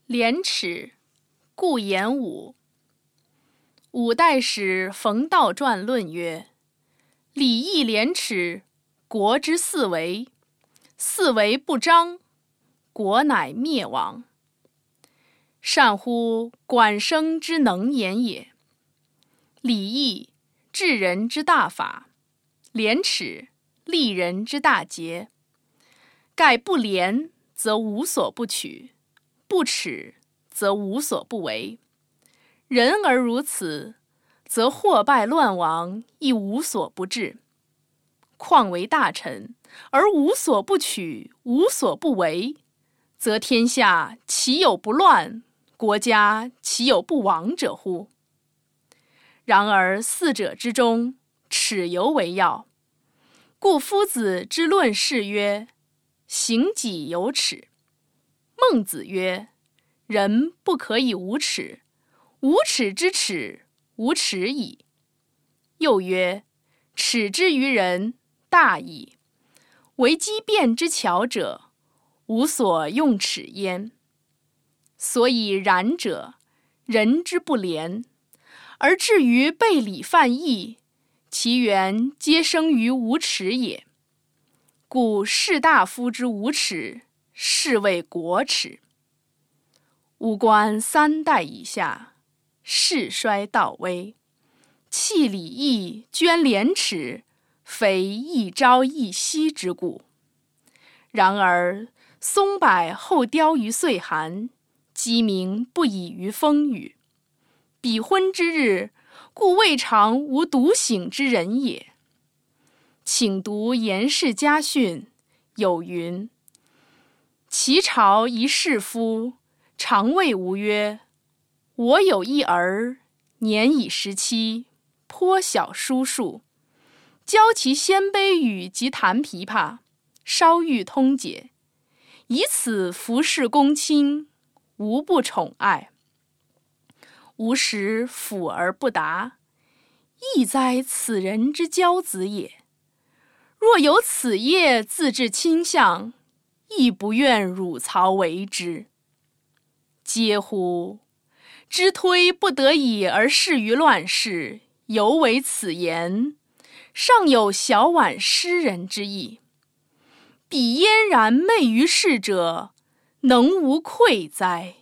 廉耻，顾炎武。五代史冯道传论曰：礼义廉耻，国之四维，四维不张，国乃灭亡。善乎管生之能言也。礼义，治人之大法；廉耻，立人之大节。盖不廉，则无所不取；不耻，则无所不为。人而如此，则祸败乱亡，亦无所不至。况为大臣，而无所不取，无所不为，则天下岂有不乱，国家岂有不亡者乎？然而四者之中，耻尤为要。故夫子之论事曰：行己有耻。孟子曰：人不可以无耻，无耻之耻，无耻矣。又曰：耻之于人，大矣。为机变之巧者，无所用耻焉。所以然者，人之不廉。而至于背礼犯义，其源皆生于无耻也。故士大夫之无耻，是谓国耻。吾观三代以下，世衰道微，弃礼义，捐廉耻，非一朝一夕之故。然而松柏后凋于岁寒，鸡鸣不已于风雨。彼昏之日，故未尝无独醒之人也。请读颜氏家训，有云：齐朝一士夫，常谓吾曰：我有一儿，年已17，颇晓书数，教其鲜卑语及弹琵琶，稍欲通解，以此服侍公卿，无不宠爱。吾时辅而不达，亦哉此人之骄子也。若有此业自致倾向，亦不愿汝曹为之。嗟乎！知推不得已而事于乱世，犹为此言，尚有小婉诗人之意。彼嫣然昧于世者，能无愧哉？